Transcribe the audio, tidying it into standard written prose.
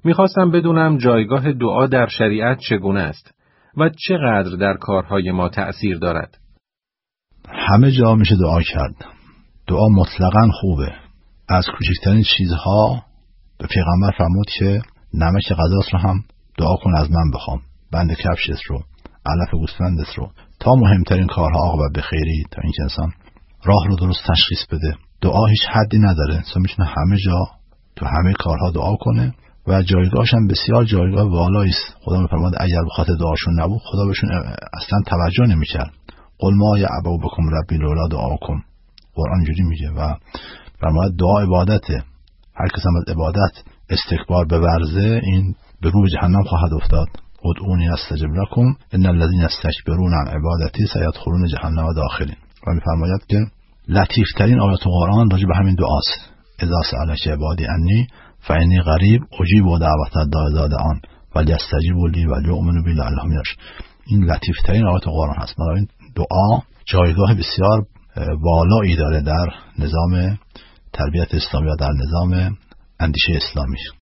میخواستم بدونم جایگاه دعا در شریعت چگونه است و چقدر در کارهای ما تأثیر دارد. همه جا میشه دعا کرد. دعا مطلقاً خوبه. از کوچکترین چیزها به پیغمبر فرمود که نمک غذاست رو هم دعا کن از من بخوام، بند کفشت رو، علف گوسفندت رو، تا مهمترین کارها عاقبت به خیری، تا اینکه انسان راه رو درست تشخیص بده. دعا هیچ حدی نداره، انسان میتونه همه جا تو همه کارها دعا کنه و جایگاهش هم بسیار جایگاه والایی است. خدا میفرماد اگر به خاطر دعاشون نبود خدا بهشون اصلا توجه نمیکرد. قل ما یعبأ بکم ربی لولا دعاکم، قرآن جوری میگه و فرمود دعا عبادته. هر کس هم از عبادت استکبار بورزه این به روی جهنم خواهد افتاد. ادعونی استجب لکم ان الذین استکبرون عن عبادتی سیدخلون جهنم داخلین. و میفرماید که لطیف ترین آیات قرآن راجع به همین دعاست. اذا سألک عبادی انی فانی قریب اجیب دعوت الداع اذا دعان ولیستجیبوا لی ولیؤمنوا بی لعلهم یرشدون. این لطیف ترین آیات قرآن هست. بنابراین دعا جایگاه بسیار والایی داره در نظام تربیت اسلامی و در نظام اندیشه اسلامی.